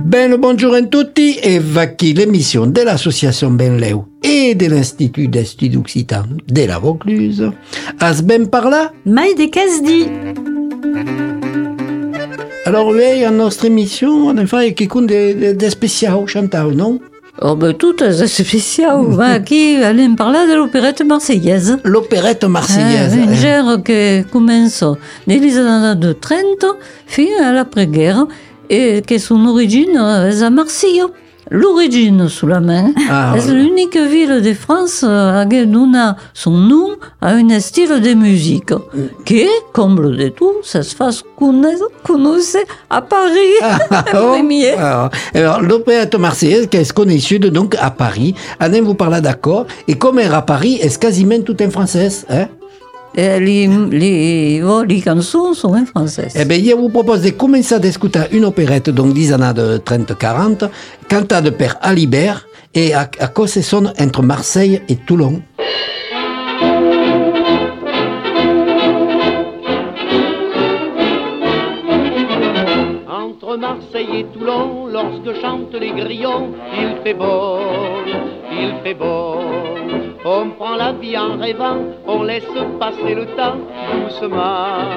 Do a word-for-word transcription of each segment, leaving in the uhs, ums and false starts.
Ben le bonjour a tutti e va qui l'émission de l'association Benleu et de l'Institut d'Estudi Occitan de la Vaucluse. As ben parla? Mai de Casdi. Alors oui, a nostra émission, en effet, il y a quelqu'un de, de, de spécial chantal, non? Oh ben tout est spécial. Va qui allons parler de l'opérette marseillaise. L'opérette marseillaise. Ah, un genre qui commence dès les années de trente, fin à l'après-guerre, et que son origine est à Marseille. L'origine sous la main Ah, est voilà. l'unique ville de France qui donne son nom à un style de musique qui, comble de tout, ça se fait connaître à Paris. Ah, Premier. alors, alors, l'opérette marseillaise, qu'est-ce qu'on est sud, donc à Paris. Anne vous parla d'accord. Et comme elle est à Paris, est quasiment tout en français, hein? Et les, les, oh, les chansons sont en français. Eh bien, je vous propose de commencer à écouter une opérette, donc des années de trente quarante, cantat de père Alibert, et à, à cause ce son entre Marseille et Toulon. Entre Marseille et Toulon, lorsque chantent les grillons, il fait beau, il fait beau. On prend la vie en rêvant, on laisse passer le temps doucement,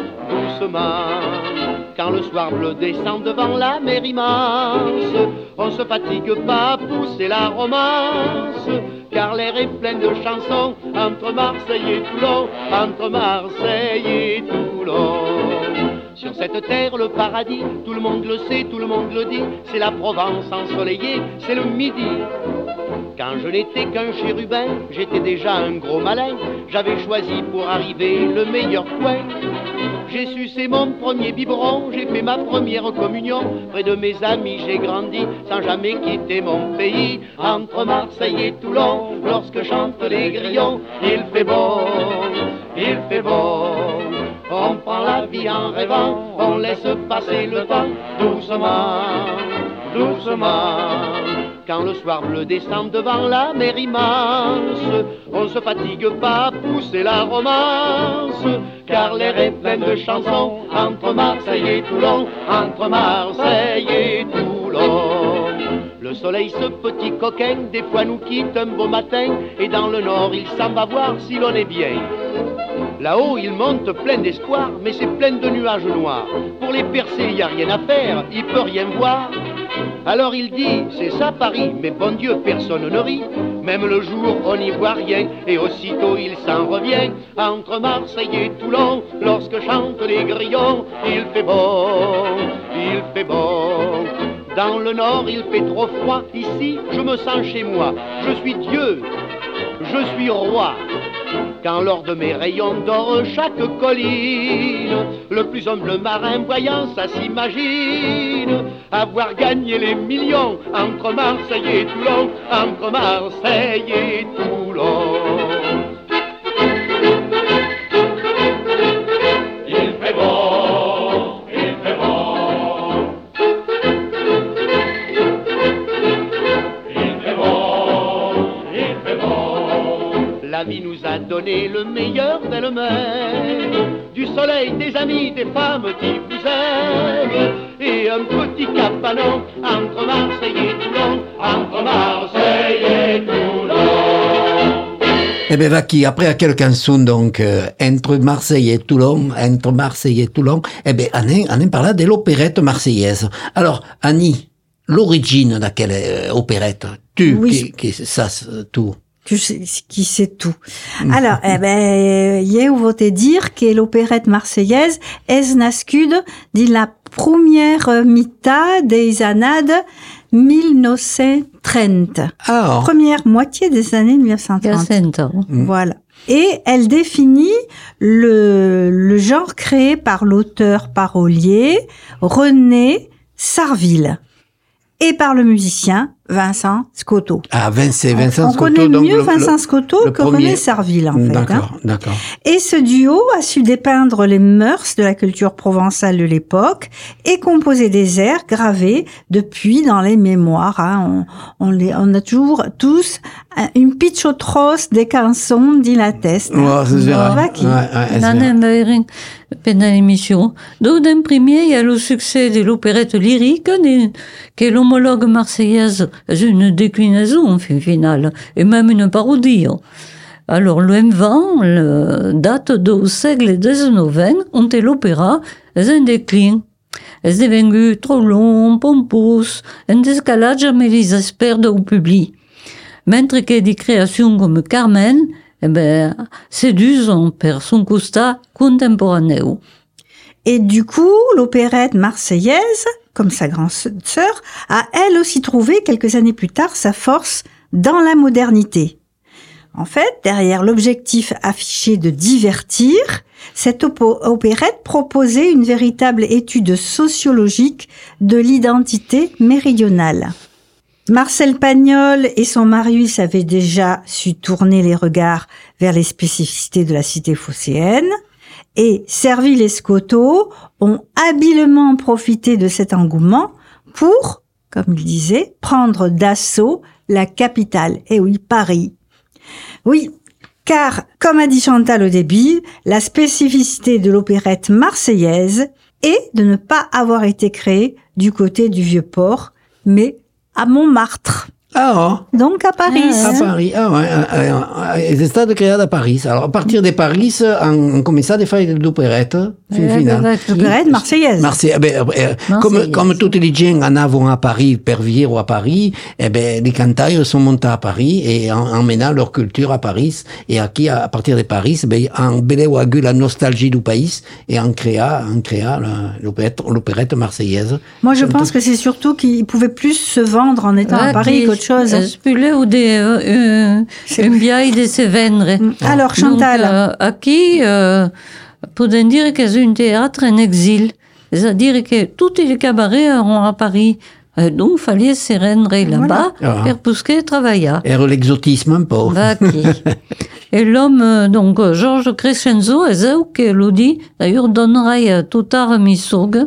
doucement. Quand le soir bleu descend devant la mer immense, on se fatigue pas à pousser la romance, car l'air est plein de chansons entre Marseille et Toulon, entre Marseille et Toulon. Sur cette terre, le paradis, tout le monde le sait, tout le monde le dit, c'est la Provence ensoleillée, c'est le midi. Quand je n'étais qu'un chérubin, j'étais déjà un gros malin, j'avais choisi pour arriver le meilleur coin. J'ai sucé mon premier biberon, j'ai fait ma première communion, près de mes amis j'ai grandi, sans jamais quitter mon pays. Entre Marseille et Toulon, lorsque chantent les grillons, il fait beau, il fait beau. On prend la vie en rêvant, on laisse passer le temps doucement, doucement. Quand le soir bleu descend devant la mer immense, on se fatigue pas à pousser la romance, car l'air est plein de chansons entre Marseille et Toulon, entre Marseille et Toulon. Le soleil, ce petit coquin, des fois nous quitte un beau matin, et dans le nord il s'en va voir si l'on est bien. Là-haut, il monte plein d'espoir, mais c'est plein de nuages noirs. Pour les percer, il n'y a rien à faire, il peut rien voir. Alors il dit, c'est ça Paris, mais bon Dieu, personne ne rit. Même le jour, on n'y voit rien, et aussitôt il s'en revient. Entre Marseille et Toulon, lorsque chantent les grillons, il fait beau, il fait beau. Dans le nord, il fait trop froid, ici, je me sens chez moi. Je suis Dieu, je suis roi. Quand lors de mes rayons d'or chaque colline, le plus humble marin voyant ça s'imagine avoir gagné les millions entre Marseille et Toulon, entre Marseille et Toulon. Il fait beau, il fait beau. Il fait beau, il fait beau. La vie nous a donné le meilleur d'elle-même, du soleil, des amis, des femmes qui vous aiment, et un petit cabanon entre Marseille et Toulon, entre Marseille et Toulon. Eh bien, Vaki, après à quelle chanson, donc, euh, entre Marseille et Toulon, entre Marseille et Toulon, eh bien, Anne, Anne parla de l'opérette marseillaise. Alors, Annie, l'origine de quelle euh, opérette? Tu, Oui. qui, qui ça, tout. Tu sais qui sait tout. Alors, eh ben, je voulais te dire que l'opérette marseillaise est nascude dans la première mitad des années mille neuf cent trente. Ah, Première moitié des années mille neuf cent trente. Voilà. Et elle définit le, le genre créé par l'auteur parolier René Sarville et par le musicien Vincent Scotto. Ah, Vincent, Vincent on, on Scotto. connaît donc mieux le, Vincent le, Scotto le que premier... René Serville, en fait. D'accord, hein. d'accord. Et ce duo a su dépeindre les mœurs de la culture provençale de l'époque et composer des airs gravés depuis dans les mémoires. Hein. On, on, les, on a toujours tous une pitchotros des chansons, dit la test. Oh, c'est vrai. Qui? Ouais, ouais, L'année pendant l'émission. Donc, d'un premier, il y a le succès de l'opérette lyrique, qui est l'homologue marseillaise, une déclinaison, en fin finale, et même une parodie. Alors, l'invent le, date du siècle dix-neuf, on est l'opéra, est un déclin. Est devenu trop long, pompous, un escalade jamais les espèrent au public. Mentre que des créations comme Carmen, eh ben, séduisent per son constat contemporain. Et du coup, l'opérette marseillaise, comme sa grande sœur, a elle aussi trouvé quelques années plus tard sa force dans la modernité. En fait, derrière l'objectif affiché de divertir, cette op- opérette proposait une véritable étude sociologique de l'identité méridionale. Marcel Pagnol et son Marius avaient déjà su tourner les regards vers les spécificités de la cité phocéenne, et Serville et Scotto ont habilement profité de cet engouement pour, comme il disait, prendre d'assaut la capitale. Et oui, Paris. Oui, car, comme a dit Chantal au début, la spécificité de l'opérette marseillaise est de ne pas avoir été créée du côté du Vieux-Port, mais à Montmartre. Ah, oh. Donc à Paris. À Paris, ah ouais. È stato creato a Paris. Alors, a partir de Paris, on, on cominciato a fare l'opérette. Fin Eh, finale. L'opérette marseillaise. Marseille, eh ben, eh, comme, comme tutti les gens en avant à Paris, per vivre à Paris, eh ben, les cantaires sont montés à Paris et en emmenant leur culture à Paris. Et aquí, à partir de Paris, ben, on beleu a la nostalgie du pays et on créa, on créa l'opérette, l'opérette marseillaise. Moi, je pense que c'est surtout qu'ils pouvaient plus se vendre en étant Ah, à Paris qu'autre chose. Spulé ou des, euh, une biaille de se vendre. Alors, Chantal. Donc, euh, aquí, euh, podem dire que c'est un théâtre en exil. C'est-à-dire que tous les cabarets sont à Paris. Euh, donc, il fallait se rendre là-bas Voilà. pour pousser travailler. Et l'exotisme un peu. Aquí. Et l'homme, donc, Georges Crescenzo, est ce que l'on dit, d'ailleurs, donnerait tout tard Missoug,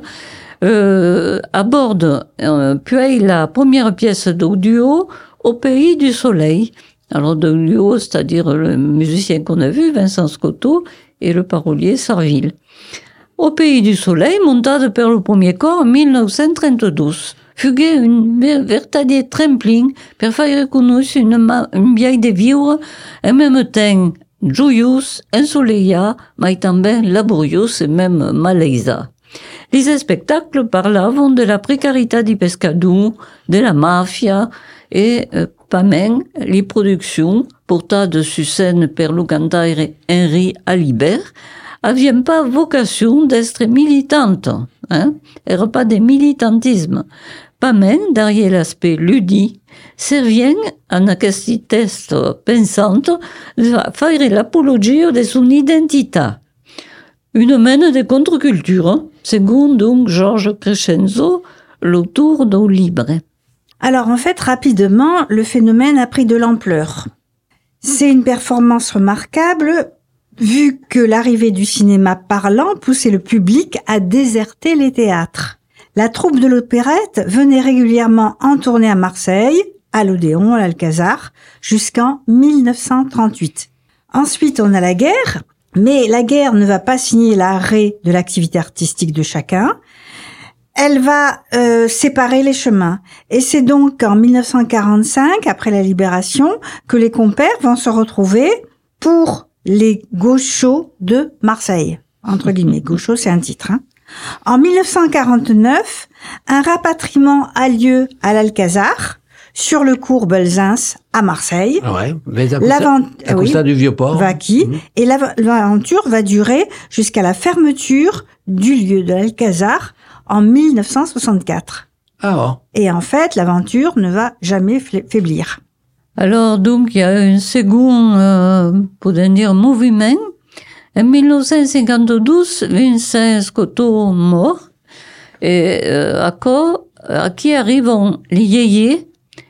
euh, aborde, euh, puis la première pièce du duo, Au pays du soleil. Alors, de duo, c'est-à-dire le musicien qu'on a vu, Vincent Scotto, et le parolier Serville. Au pays du soleil, montade per le premier corps en dix-neuf cent trente-deux. Fuguait un véritable tremplin per faire connaître une, ma- une vieille de vivre, en même temps joyeuse, ensoleillée, mais també laborieuse et même malaisa. Les spectacles parlavano de la précarité du pescador, de la mafia, et euh, pas même les productions, portées sur scène per le cantaire Henri Alibert, n'avaient pas vocation d'être militantes, hein, n'étaient pas de militantisme. Pas même, derrière l'aspect ludique, servien à aquest test pensante de faire l'apologie de son identité. Une mène de contre-culture, selon donc Georges Crescenzo, l'auteur du livre. Alors en fait, rapidement, le phénomène a pris de l'ampleur. C'est une performance remarquable, vu que l'arrivée du cinéma parlant poussait le public à déserter les théâtres. La troupe de l'opérette venait régulièrement en tournée à Marseille, à l'Odéon, à l'Alcazar, jusqu'en dix-neuf cent trente-huit. Ensuite, on a la guerre, mais la guerre ne va pas signer l'arrêt de l'activité artistique de chacun. Elle va euh, séparer les chemins. Et c'est donc en dix-neuf cent quarante-cinq, après la libération, que les compères vont se retrouver pour les gauchos de Marseille. Entre guillemets, gauchos, c'est un titre. Hein. En dix-neuf cent quarante-neuf, un rapatriement a lieu à l'Alcazar, sur le cours Belzins à Marseille. Ouais, mais à L'avent- à oui, cause du Vieux-Port. Vaquis. Mmh. Et l'av- l'aventure va durer jusqu'à la fermeture du lieu de l'Alcazar en dix-neuf cent soixante-quatre. Ah oh. Et en fait, l'aventure ne va jamais fla- faiblir. Alors, donc, il y a un second, euh, pour dire, mouvement. En dix-neuf cent cinquante-douze, Vincent Scotto mort. Et, euh, à quoi, à qui arrivent les yéyés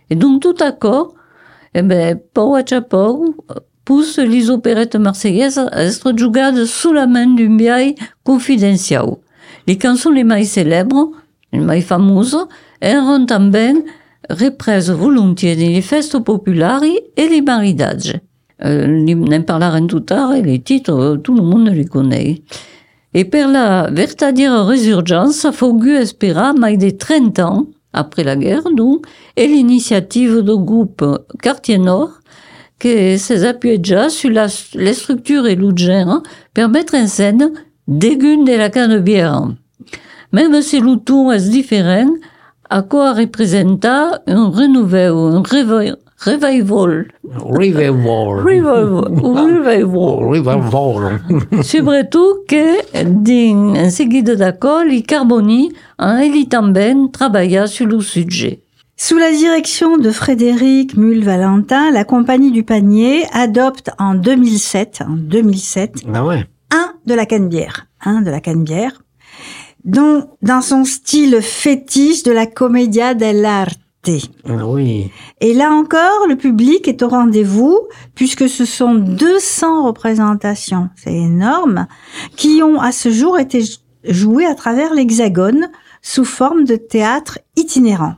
Et donc, tout d'accord, eh ben, Pau a Chapau pousse les opérettes marseillaises à être jugades sous la main d'un biais confidentiel. Les chansons les plus célèbres, les plus fameuses, erano tambien reprises volontiers dans les fêtes populaires et les maridages. Euh, n'en parlerons tout tard, et les titres, tout le monde les connaît. Et per la vertadière résurgence, ça faut espérer plus de trente ans, après la guerre, donc, et l'initiative du groupe Quartier Nord, qui s'est appuyé déjà sur la, les structures et le genre pour mettre en scène des gunes de la Canebière. Même si le ton est différent, à quoi représenta un renouvel, un revival. Revival. Revival. Revival. Revival. Surtout que, dans un seguido d'accord, les Carboni ont éli tambien travaillé sur le sujet. Sous la direction de Frédéric Muhl-Valentin, la Compagnie du Panier adopte en deux mille sept, en deux mille sept, Ah ouais. un de la Canebière, un de la Canebière, dont, dans son style fétiche de la commedia dell'arte. Ah oui. Et là encore, le public est au rendez-vous, puisque ce sont deux cents représentations, c'est énorme, qui ont à ce jour été jouées à travers l'Hexagone sous forme de théâtre itinérant.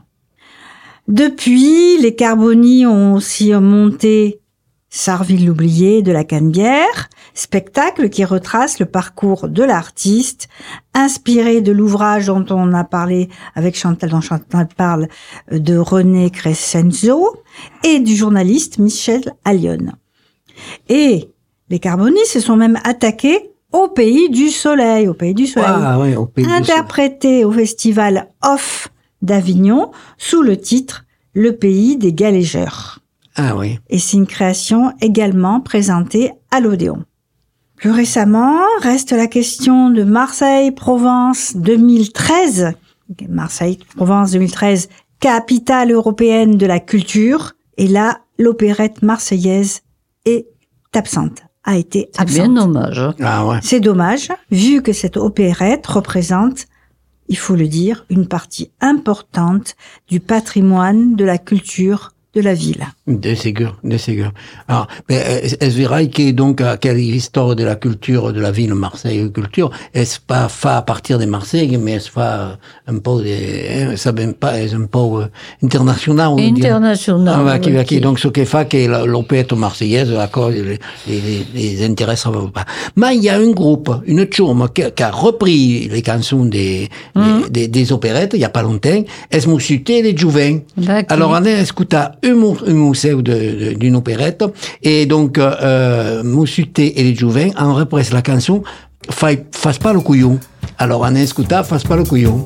Depuis, les Carboni ont aussi monté Sarreville l'oublié de la Canebière, spectacle qui retrace le parcours de l'artiste, inspiré de l'ouvrage dont on a parlé avec Chantal, dont Chantal parle, de René Crescenzo, et du journaliste Michel Allione. Et les Carboni se sont même attaqués au Pays du Soleil, au Pays du Soleil, Ah ouais, au Pays du Soleil. interprété au festival Off d'Avignon sous le titre Le Pays des Galégeurs. Ah oui. Et c'est une création également présentée à l'Odéon. Plus récemment, reste la question de Marseille-Provence deux mille treize. Marseille-Provence deux mille treize, capitale européenne de la culture. Et là, l'opérette marseillaise est absente, a été C'est absente. bien dommage. Ah ouais. C'est dommage, vu que cette opérette représente, il faut le dire, une partie importante du patrimoine de la culture de la ville. De ségur, de ségur. Alors, mais est-ce vrai que donc quelle histoire de la culture de la ville Marseille culture est-ce pas fait à partir de Marseille, mais est-ce pas un peu de, ça même pas est un peu international. International. Ah, bah, qui, oui, qui, qui- donc ce qui fait que l'opérette marseillaise, d'accord, les, les, les intéresse pas. Mais il y a un groupe, une chaume qui, qui a repris les chansons des, Mhm. des, des, des opérettes il y a pas longtemps. Est-ce Moussuté les Jouvin. D'accord. Alors on a écouté un, mou- un musée de, de, d'une opérette et donc euh, Moussuté et les Jouvin en represse la chanson Fai- Fasse pas le couillon. Alors on a écouté Fasse pas le couillon.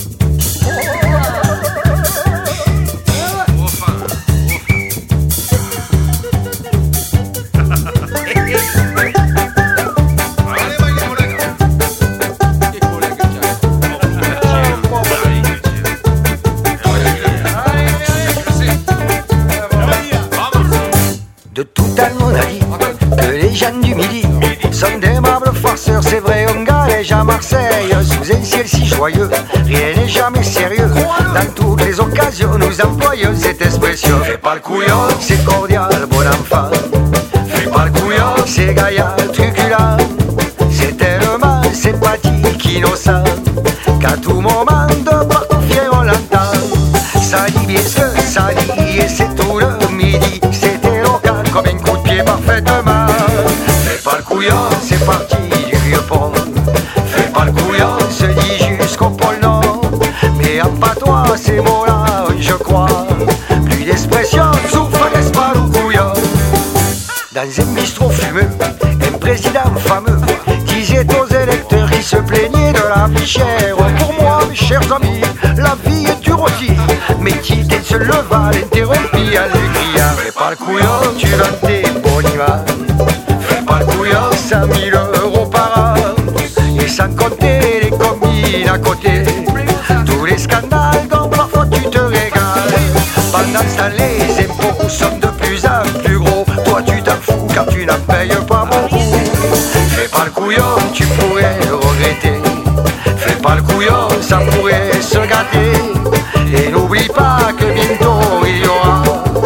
De tout temps on a dit que les gens du midi sont d'aimables farceurs, c'est vrai on galège à Marseille sous un ciel si joyeux, rien n'est jamais sérieux. Dans toutes les occasions nous employons cette expression. Fais pas le couillon, c'est cordial bon enfant. Fais pas le couillon, c'est gaillard, truculent. C'est tellement sympathique, innocent, qu'à tout moment de partout fier on l'entend. Ça dit bien ce que ça dit et c'est tout le midi. C'était local comme un coup de pied parfaitement. Fais pas le couillon, c'est parti du vieux pont. Fais pas le couillon, se dit jusqu'au pôle Nord. Mais en patois ces mots-là, je crois, plus d'expression, souffle, laisse pas le couillon. Dans un bistrot fumeux, un président fameux disait aux électeurs qui se plaignaient de la vie chère: pour moi, mes chers amis, la vie est dure aussi. Mais Tite se leva, l'interrompit en lui criant: fais pas le couillon, tu vends tes boniments. Fais pas le couillon, cent mille euros par an. Et sans compter les combines à côté, tous les scandales dont parfois tu te régales. Pendant ce temps, les impôts sont de plus en plus gros. Toi tu t'en fous car tu n'en payes pas beaucoup. Fais pas le couillon, tu pourrais le regretter. Fais pas le couillon, ça pourrait se gâter. Et n'oublie pas que bientôt il y aura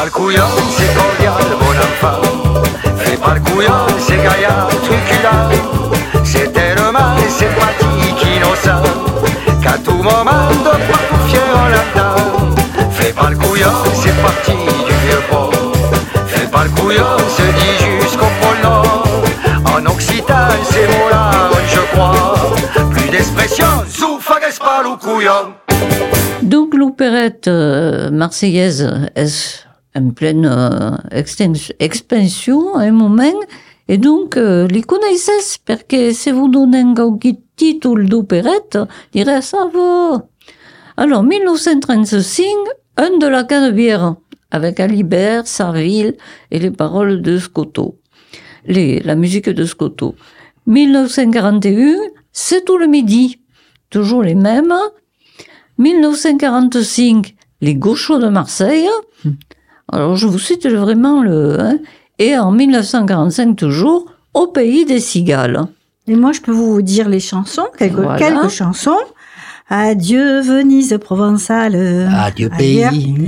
pas le couillon, c'est cordial, bon enfant. Fais pas le couillon, c'est gaillard, truculent. C'est tellement sympathique, innocent, qu'à tout moment, de partout fier en là-dedans. Fais pas le couillon, c'est parti du vieux port. Fais pas le couillon, se dit jusqu'au pôle Nord. En occitan, ces mots-là, je crois. Plus d'expression, zoufagues pas le couillon. Donc l'opérette euh, marseillaise est en pleine euh, extens- expansion à un moment, et donc euh, les connaissez, parce que si vous donnez un titre d'opérette, dirait ça va. Alors, dix-neuf cent trente-cinq, un de la Canebière, avec Alibert, Sarville et les paroles de Scotto, les, la musique de Scotto. dix-neuf cent quarante et un, c'est tout le midi, toujours les mêmes. dix-neuf cent quarante-cinq, les Gauchos de Marseille. Alors, je vous cite vraiment le... Hein, et en dix-neuf cent quarante-cinq, toujours, au pays des cigales. Et moi, je peux vous dire les chansons, quelques, Voilà. quelques chansons. Adieu Venise provençale. Adieu pays.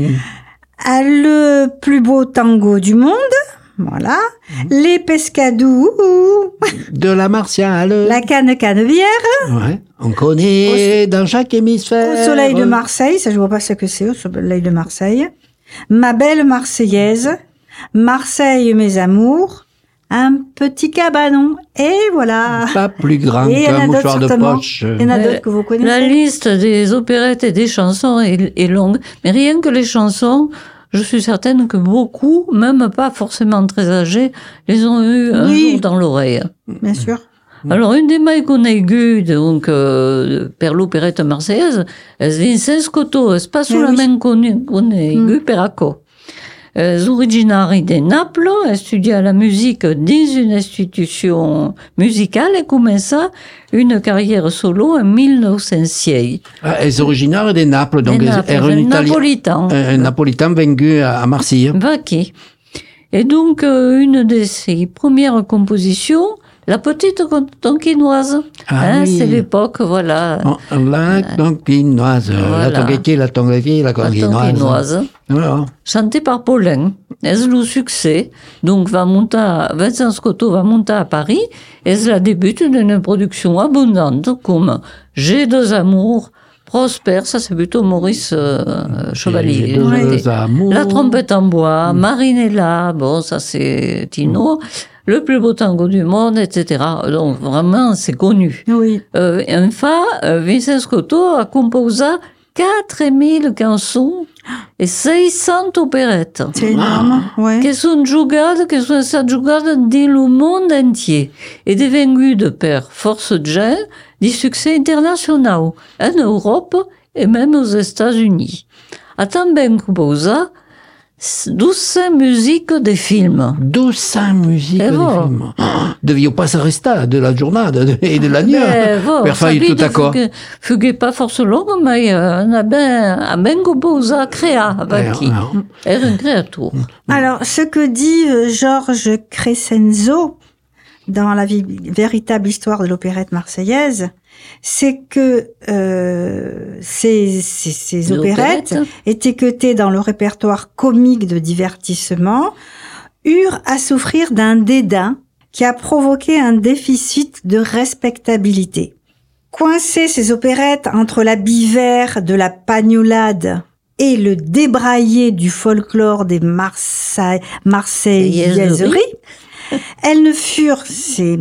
À le plus beau tango du monde. Voilà. Les pescadous. De la Martiale. La canne canebière. Ouais. On connaît dans chaque hémisphère. Au soleil de Marseille. Ça, je vois pas ce que c'est, au soleil de Marseille. Ma belle Marseillaise. Marseille, mes amours. Un petit cabanon. Et voilà. Pas plus grand Et il y en a qu'un d'autres, mouchoir de certainement. poche. Il y en a d'autres que vous connaissez. La liste des opérettes et des chansons est, est longue, mais rien que les chansons, je suis certaine que beaucoup, même pas forcément très âgés, les ont eu un Oui. jour dans l'oreille. Bien sûr. Alors, une des mailles qu'on a aiguë, donc, euh, per l'opérette marseillaise, c'est Vincent Scotto, c'est pas sous Eh la oui. main qu'on qu'on a aiguë, per Acco. Euh, originari de Naples, étudia la musique dans une institution musicale et commença une carrière solo en dix-neuf cent six. Ah, elles sont originaires de Naples, donc Des elles Naples, elles un Italien, napolitain. un napolitain vaincu à, à Marseille. Vaquet. Et donc, euh, une de ses premières compositions, La petite Tonkinoise. Ah hein, oui. C'est l'époque, voilà. Oh, la Tonkinoise, Voilà. la Tonguetti, la Tonguetti, la La Tonkinoise. Tonkinoise. Voilà. Chantée par Paulin. Elle le succès. Donc, va monter, à- Vincent Scotto va monter à Paris et c'est la débute d'une production abondante comme J'ai deux amours, Prosper, ça c'est plutôt Maurice euh, Chevalier. J'ai deux Ouais. amours. La trompette en bois, Marinella, bon, ça c'est Tino, Le plus beau tango du monde, et cetera. Donc, vraiment, c'est connu. Oui. Euh, enfin, euh, Vincent Scotto a composé quatre mille chansons et six cents opérettes. C'est énorme. Ouais. Che sono giocate, che sono state giocate dans le monde entier et devenues per force gen di succès international en Europe et même aux États-Unis. A também composé douze musiques de films. deux cents musiques Eh de bon. film. Devions pas s'arrêter de la journée de- et de la nuit. Mais bon, Per fare sapete tout d'accord. che fughe pas forse longo, ma euh, on a ben, a ben composé, créé avec qui. Era un créateur. Alors, ce que dit euh, Georges Crescenzo dans la vi- véritable histoire de l'opérette marseillaise, c'est que euh, ces, ces, ces Les opérettes opérettes. étiquetées dans le répertoire comique de divertissement eurent à souffrir d'un dédain qui a provoqué un déficit de respectabilité. Coincer ces opérettes entre la bivère de la pagnolade et le débraillé du folklore des Marseille, Marseillaiseries, elles ne furent, ces,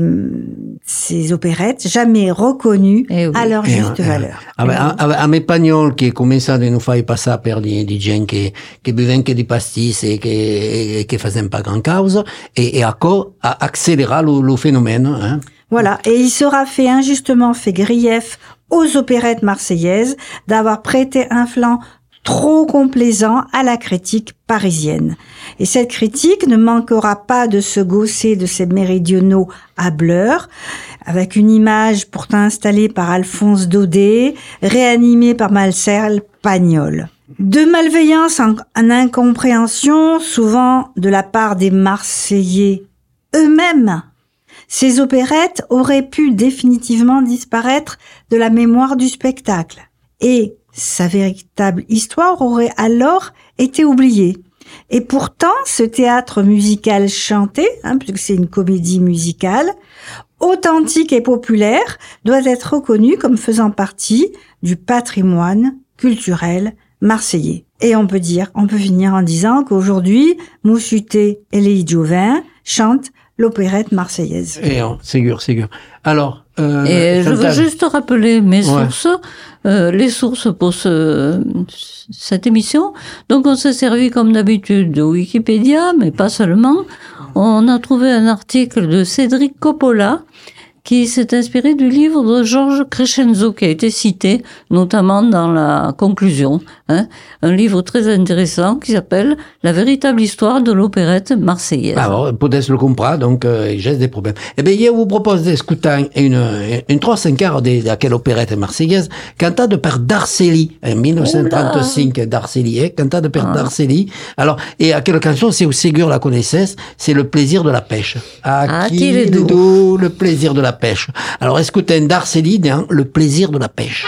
ces opérettes, jamais reconnues Eh oui. à leur Eh, juste eh, valeur. Ave- ave- A me pagnol che comincia a non fare passare per di, di gente che, che bevevano che di pastis e che, e che facevano pas grand cause, e, e acco a accéléré le, le phénomène. Hein. Voilà. Et il sera fait injustement fait grief aux opérettes marseillaises d'avoir prêté un flanc trop complaisant à la critique parisienne. Et cette critique ne manquera pas de se gausser de ces méridionaux hableurs, avec une image pourtant installée par Alphonse Daudet, réanimée par Marcel Pagnol. De malveillance en, en incompréhension, souvent de la part des Marseillais eux-mêmes. Ces opérettes auraient pu définitivement disparaître de la mémoire du spectacle. Et sa véritable histoire aurait alors été oubliée. Et pourtant, ce théâtre musical chanté, hein, puisque c'est une comédie musicale, authentique et populaire, doit être reconnu comme faisant partie du patrimoine culturel marseillais. Et on peut dire, on peut finir en disant qu'aujourd'hui, Moussuté et Léi Jovin chantent l'opérette marseillaise. Et oh, c'est sûr, c'est sûr. Alors, euh, et je veux juste rappeler mes ouais. sources, euh, les sources pour ce, cette émission. Donc, on s'est servi comme d'habitude de Wikipédia, mais pas seulement. On a trouvé un article de Cédric Coppola qui s'est inspiré du livre de Georges Crescenzo qui a été cité, notamment dans la conclusion. Hein, un livre très intéressant qui s'appelle « La véritable histoire de l'opérette marseillaise ». Alors, peut-être le comprendre, donc euh, il geste des problèmes. Eh bien, je vous propose d'écouter une, une trois cinq quarts de laquelle opérette marseillaise, cantate par Darceli, en dix-neuf cent trente-cinq, Darceli, hein, cantate par ah. Darceli. Alors, et à quelle chanson, c'est où Ségur la connaissait, c'est le plaisir de la pêche. À ah, qui est doux, le plaisir de la pêche. Alors, écoutez Darceli dans le plaisir de la pêche.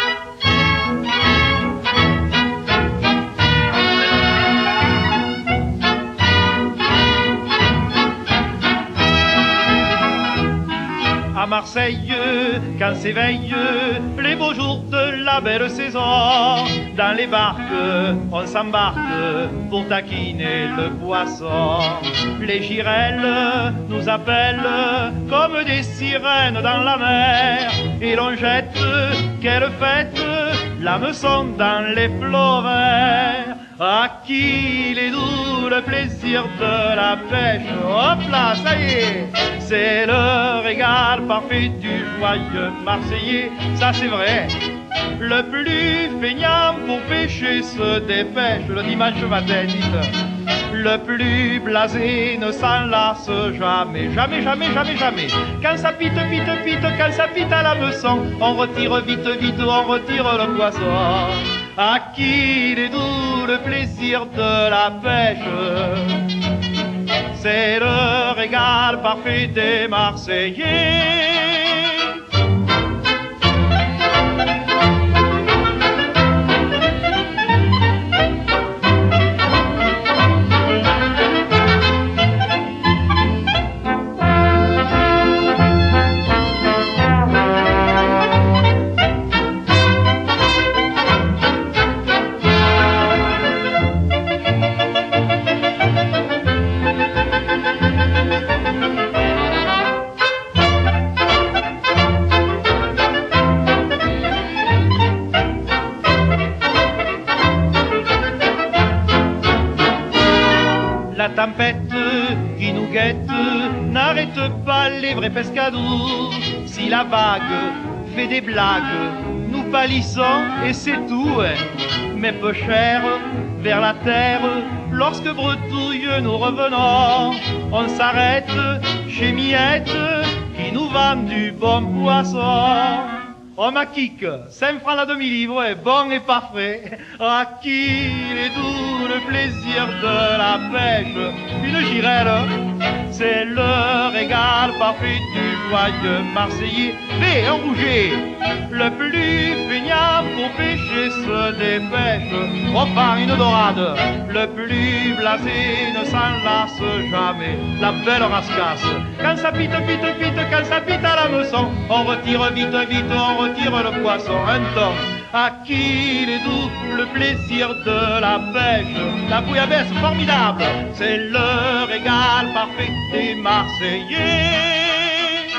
À Marseille, quand s'éveillent les beaux jours de la belle saison, dans les barques, on s'embarque pour taquiner le poisson. Les girelles nous appellent comme des sirènes dans la mer, et l'on jette, quelle fête, l'hameçon dans les flots verts. À qui il est doux le plaisir de la pêche. Hop là, ça y est, c'est le régal parfait du joyeux Marseillais. Ça c'est vrai, le plus feignant pour pêcher se dépêche le dimanche matin, dites. Le plus blasé ne s'en lasse jamais, jamais, jamais, jamais, jamais. Quand ça pite, pite, pite, quand ça pite à l'hameçon, on retire vite, vite, on retire le poisson. À qui il est doux le plaisir de la pêche, c'est le régal parfait des Marseillais. La tempête qui nous guette n'arrête pas les vrais pescadous. Si la vague fait des blagues, nous pâlissons et c'est tout. Mais peu cher vers la terre, lorsque bretouille nous revenons, on s'arrête chez Miette qui nous vend du bon poisson. Oh ma kick, cinq francs la demi-livre, est bon et pas frais. À qui il est doux le plaisir de la pêche. Une girelle, c'est le régal parfait du joyeux Marseillais. Mais un rouget, le plus feignant pour pêcher se dépêche. Oh par une dorade, le plus blasé ne s'en lasse jamais. La belle rascasse, quand ça pite, pite, pite, quand ça pite à l'hameçon, on retire vite, vite, on retire tire le poisson, un ton. À qui il est doux le plaisir de la pêche. La bouillabaisse formidable, c'est le régal parfait des Marseillais.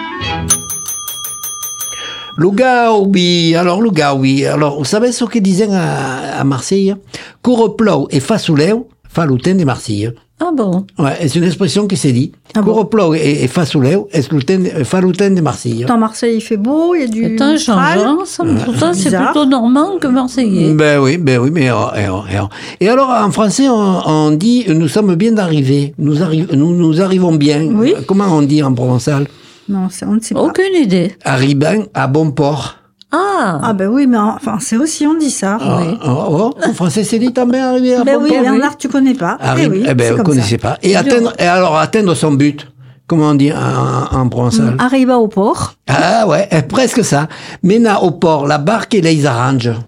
Le gaoui, alors le gaoui, alors vous savez ce qu'ils disaient à, à Marseille? Courreplou et fasouleu, faloutin des Marseillais. Ah bon? Ouais, c'est une expression qui s'est dit. Ah bon? Courreplou et, et fasouleu, et faloutin des Marseillais. Dans Marseille, il fait beau, il y a du C'est un changeant, ça, tout ça, c'est plutôt normand que marseillais. Ben oui, ben oui, mais... Oh, et, oh, et, oh. et alors, en français, on, on dit « nous sommes bien d'arriver »,« nous, arri nous, nous arrivons bien ». Oui. Comment on dit en provençal? Non, on ne sait pas. Aucune idée. « Arrivant à bon port ». Ah. Ah ben oui, mais enfin, c'est aussi, on dit ça. Oh, oui. oh, oh, en français, c'est dit también arriver à Ben bon oui, port. Bernard, tu connais pas. Arri Eh oui, eh ben, c'est vous comme connaissez ça. pas. Et, atteindre, et alors, atteindre son but, comment on dit en, en provençal? Arriva au port. Ah ouais, eh, presque ça. Mena au port, la barque et les arrange.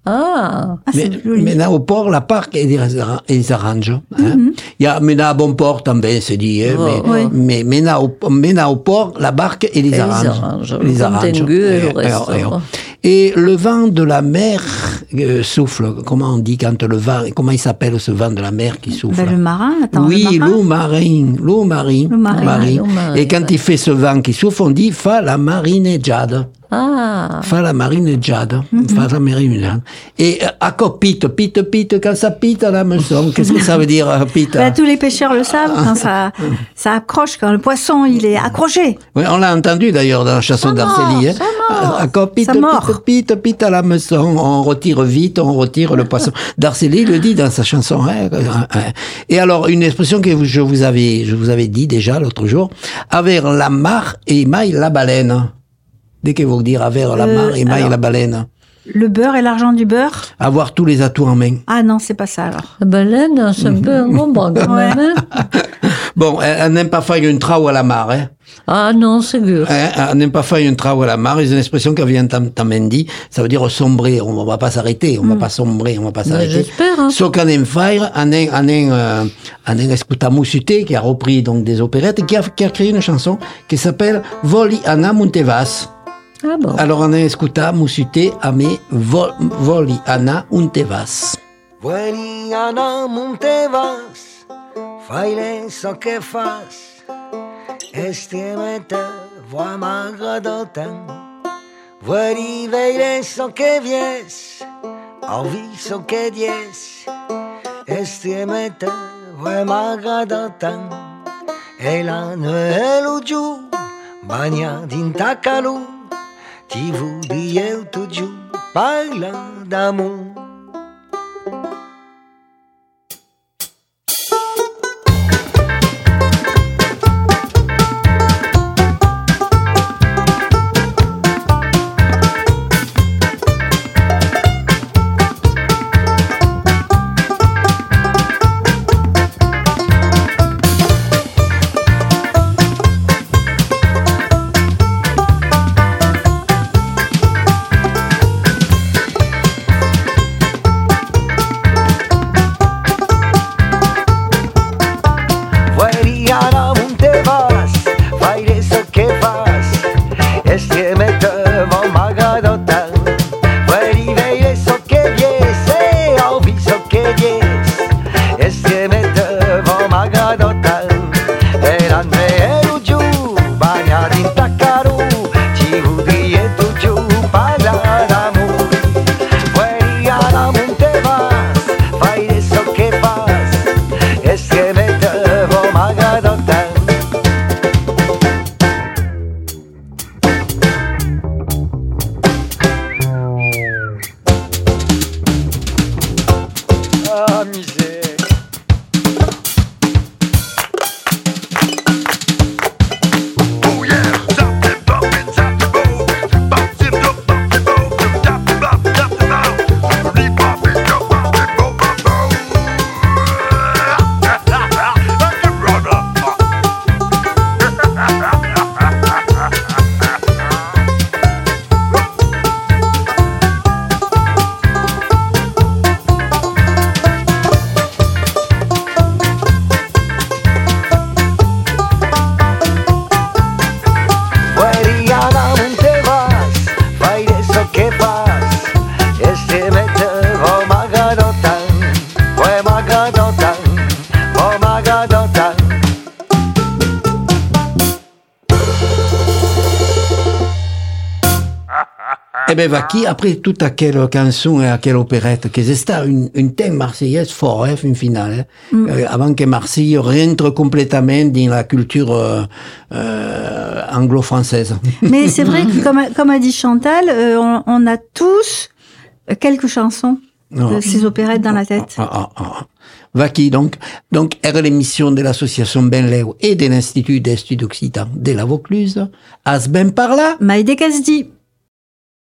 Ah, Ah, c'est Mais, joli. maintenant, au port, la parc, ils les arrangent. Ils arrangent hein. Mhm. Il y a maintenant à bon port, também, c'est dit. Hein, Ouais, mais, ouais. mais maintenant, au, maintenant, au port, la barque, ils les Et ils arrangent. arrangent. Ils Le arrangent. contengu et le Et- reste, et- et- ouais. Et le vent de la mer euh, souffle. Comment on dit quand le vent, comment il s'appelle ce vent de la mer qui souffle? Ben, le marin, attends, Oui, le marin. l'eau marine, l'eau marine, L'eau marine. marine. Ah, l'eau marine, Et quand ouais. il fait ce vent qui souffle, on dit fa la marineggiata. Ah, Fa la marineggiata. Mhm. Fa la marineggiata. Et euh, à quoi pite, pite, pite, quand ça pite à la maison. Qu'est-ce que ça veut dire, euh, pite? Ben, tous les pêcheurs le savent, quand ça, ça accroche, quand le poisson, il est accroché. Oui, on l'a entendu d'ailleurs dans la chanson d'Arcélie. Hein. À quoi pite, Ça mord. pite, pite, pite à la maison. On retire vite, on retire le poisson. D'Arcélie le dit dans sa chanson. Hein, hein. Et alors, une expression que je vous avais, je vous avais dit déjà l'autre jour. Avec la mare et maille la baleine. Dès que vous dire avec la Euh, mare et maille alors- la baleine. Le beurre et l'argent du beurre. Avoir tous les atouts en main. Ah non, c'est pas ça alors. la baleine, c'est un peu un gros bras quand Ouais. même. Hein. Bon, elle n'aime pas faire une trau à la mare. Hein. Ah non, c'est dur. Hein, elle n'aime pas faire une trau à la mare. C'est une expression qui vient d'Amendi. Ça veut dire sombrer. On va pas s'arrêter. On va pas sombrer. On va pas Ben, s'arrêter. J'espère. Hein. Sauf qu'en faire, un un un euh, un escuta Mussuté qui a repris donc des opérettes et qui a, qui a créé une chanson qui s'appelle Voli Anna Muntevas. Ah bon. Alors on a escuta Mussuté a me vol, Voli Anna Muntevas. Vuoi Anna Montevas, fai le so che fas, estimete vuoi magadotan, vuoi veire so che vies, au viso che dies, estimete vuoi magadotan, e la noelu giù, bagna d'intacalu, ti vudi eu tu giù, parla d'amore. Eh ben, Vaki, après toute à quelle chanson et à quelle opérette, que c'est une, une thème marseillaise fort, hein, une finale, hein, Mm. euh, avant que Marseille rentre complètement dans la culture euh, euh, anglo-française. Mais c'est vrai que, comme, a- comme a dit Chantal, euh, on, on a tous quelques chansons de ces opérettes dans la tête. Ah, ah, ah. Vaki, donc, donc, era l'émission de l'association Benleu et de l'Institut d'Estudes Occitans de la Vaucluse. As ben par là. Maïdé Casdi.